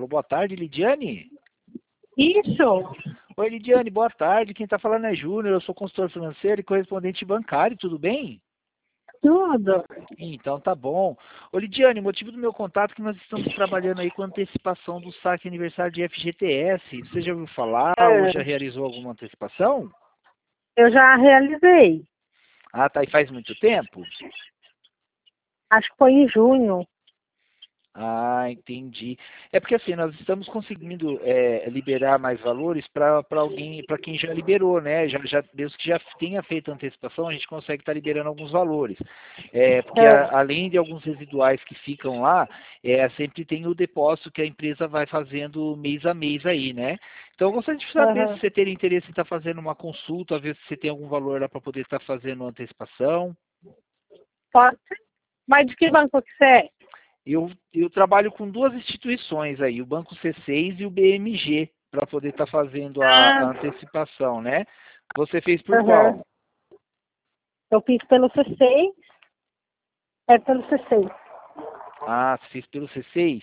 Alô, boa tarde, Lidiane. Isso, Oi, Lidiane, boa tarde. Quem está falando é Júnior, eu sou consultor financeiro e correspondente bancário, tudo bem? tudo. Então tá bom. Ô, Lidiane, o motivo do meu contato é que nós estamos trabalhando aí com antecipação do saque aniversário de FGTS. Você já ouviu falar ou já É, realizou alguma antecipação? eu já realizei, Ah, tá. E faz muito tempo? acho que foi em junho. Ah, entendi. É porque assim, nós estamos conseguindo liberar mais valores para alguém, para quem já liberou, né? Mesmo que já tenha feito a antecipação, a gente consegue estar liberando alguns valores. Porque É, além de alguns residuais que ficam lá, sempre tem o depósito que a empresa vai fazendo mês a mês aí, né? Então eu gostaria de saber se aham. você teria interesse em estar fazendo uma consulta, ver se você tem algum valor lá para poder estar fazendo uma antecipação. Pode ser? Mas de que banco que você é? Eu trabalho com duas instituições aí, o Banco C6 e o BMG, para poder estar fazendo Ah, a antecipação, né? Você fez por aham. qual? Eu fiz pelo C6, é pelo C6. Ah, você fez pelo C6?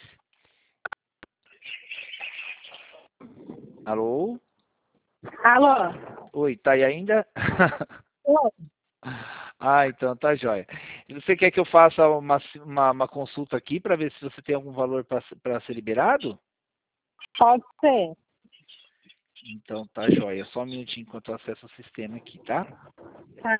Alô? Alô? Oi, tá aí ainda? Oi, Ah, então tá jóia. E você quer que eu faça uma consulta aqui para ver se você tem algum valor para ser liberado? pode ser. Então tá jóia. Só um minutinho enquanto eu acesso o sistema aqui, tá? Tá.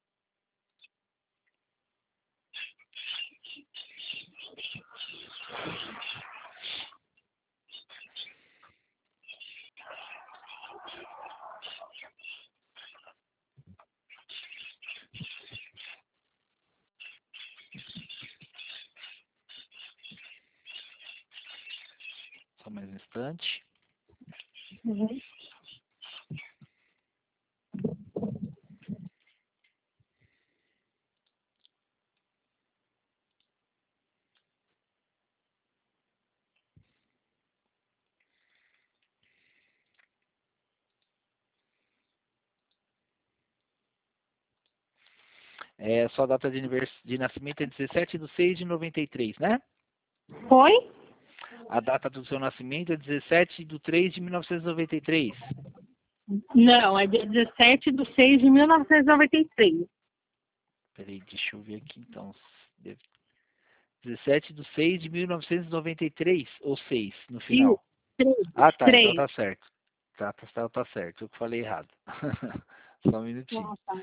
Só mais um instante. Uhum. Sua data de nascimento é 17/6/93, né? Foi? A data do seu nascimento é 17/3/1993. Não, é dia 17/6/1993. Peraí, deixa eu ver aqui então. 17/6/1993 ou 6 no Isso, final? 3. Ah, tá, então 3. tá certo. Tá certo, eu que falei errado. Só um minutinho. Nossa.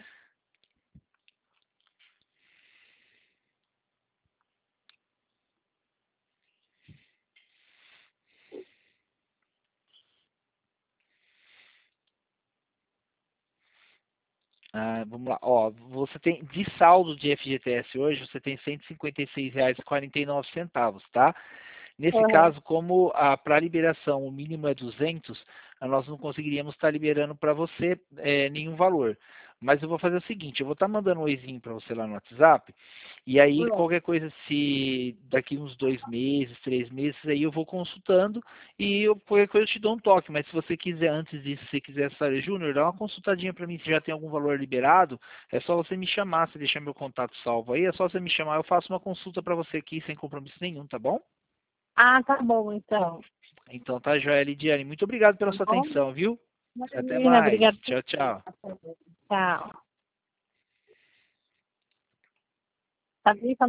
Ah, vamos lá. Ó, você tem de saldo de FGTS hoje, você tem R$ 156,49, tá? Nesse Aham. caso, como para liberação o mínimo é 200, nós não conseguiríamos estar liberando para você nenhum valor. Mas eu vou fazer o seguinte, eu vou estar mandando um oizinho para você lá no WhatsApp, e aí qualquer coisa, se daqui uns 2 meses, 3 meses, aí eu vou consultando e qualquer coisa eu te dou um toque. Mas se você quiser, antes disso, se você quiser, Sara Júnior, dá uma consultadinha para mim se já tem algum valor liberado, é só você me chamar, se deixar meu contato salvo aí, é só você me chamar, eu faço uma consulta para você aqui sem compromisso nenhum, tá bom? Ah, tá bom, então. Então tá, joia, Lidiane. Muito obrigado pela Tá sua bom? atenção, viu? Até Imagina, mais. obrigada. Tchau, tchau. Tchau. Tá bem?